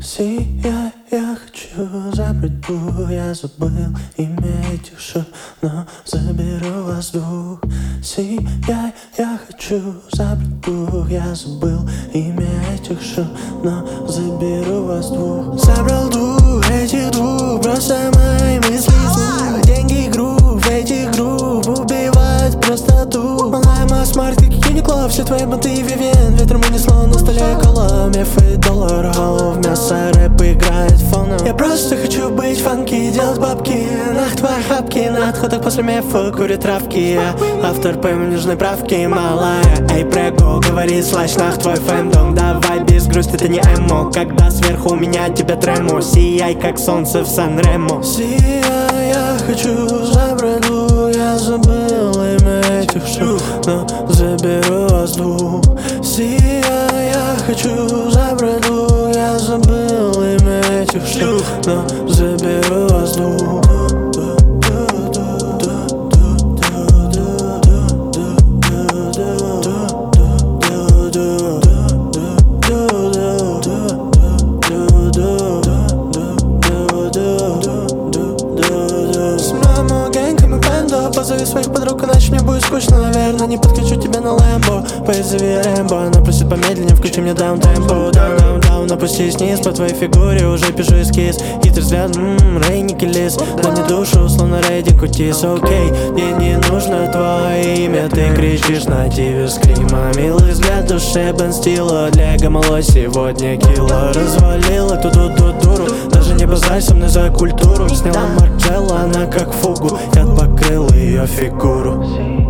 Сияй, я хочу забрать дух. Я забыл имя этих шут, но заберу вас двух. Сияй, я хочу забрать дух. Я забыл имя этих шут, но заберу вас двух. Забрал дух этих двух, просто мои мысли слух. Деньги грув, этих групп убивают простоту. Малая масс-март, как Юникло, все твои банты Вивен. Ветром унесло на столе кола, мефы, доллар, голов, мясо, рэп играет фоном. Я просто хочу быть фанки, делать бабки. Нах твои хапки, на отходах после мефа курит травки. Я автор поэмы, нужны правки, малая. Эй, прего, говори слэш, нах твой фэндом. Давай без грусти, ты не эмо, когда сверху у меня тебя тремо. Сияй, как солнце в Сан-Ремо. Сияй, я хочу забрать дух. Я забыл имя этих штук, но заберу вас двух. Сияй, я хочу забрать дух. Я забыл имя этих штук, но заберу вас двух. Позови своих подруг, иначе мне будет скучно, наверное. Не подкачу тебя на Лэмбо. Позови Рэмбо, она просит помедленнее, включи мне даун-темпо. Даун-даун-даун, опустись вниз, по твоей фигуре уже пишу эскиз. Хитрый взгляд, Рейник и Лис. Да не душу, словно рейдинг утис. Окей, мне не нужно твое имя. Ты кричишь на тиве скрима. Милый взгляд, душе Бен Стила. Для гамало сегодня кило. Развалил эту дуру. Даже не базарь со мной за культуру. Сняла Марджелла, она как фугу. Я покрыл ее фигуру.